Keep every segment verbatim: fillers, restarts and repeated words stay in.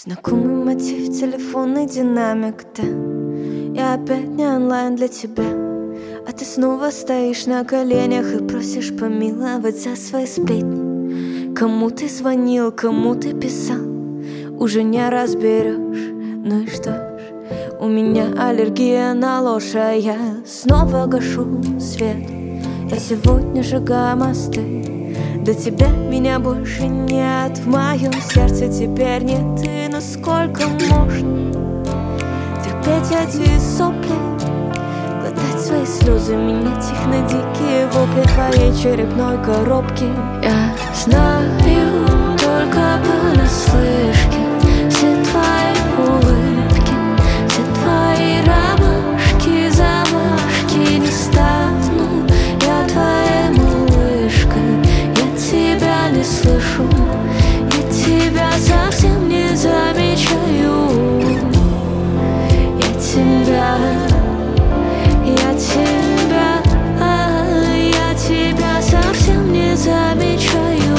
Знакомый мотив, телефонный динамик, да. Я опять не онлайн для тебя, а ты снова стоишь на коленях и просишь помиловать за свои сплетни. Кому ты звонил, кому ты писал, уже не разберешь. Ну и что ж, у меня аллергия на ложь, а я снова гашу свет. Я сегодня сжигаю мосты. До тебя меня больше нет, в моем сердце теперь не ты. Но сколько можно терпеть эти сопли, глотать свои слезы, менять их на дикие вопли твоей черепной коробки? Я знаю только понаслышке все твои улыбки, все твои ромашки, замашки. Не стану я твоей малышкой, я тебя не слышу, я тебя совсем не замечаю. Я тебя, я тебя, я тебя совсем не замечаю.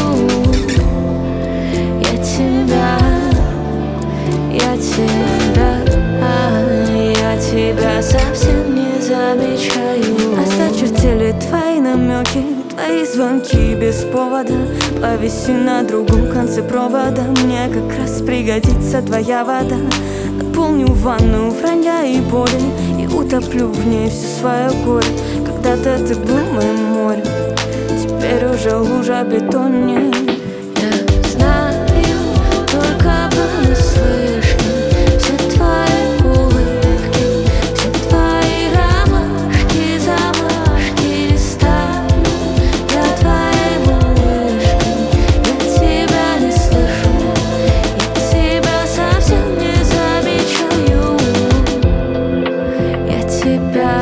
Я тебя, я тебя, я тебя совсем не замечаю. Осточертели твои намеки, твои звонки без повода. Повиси на другом конце провода, мне как раз пригодится твоя вода. Наполню ванну вранья и боли и утоплю в ней все свое горе. Когда-то ты был моим морем, теперь уже лужа бетоннее. Я знаю только понаслышке все твои улыбки, все твои ромашки, замашки. Не стану я твоей малышкой, я тебя не слышу, я тебя совсем не замечаю. Я тебя,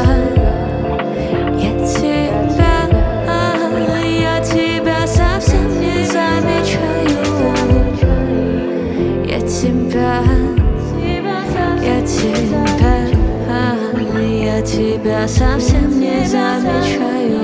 я тебя, я тебя совсем не замечаю. Я тебя, я тебя, я тебя совсем не замечаю.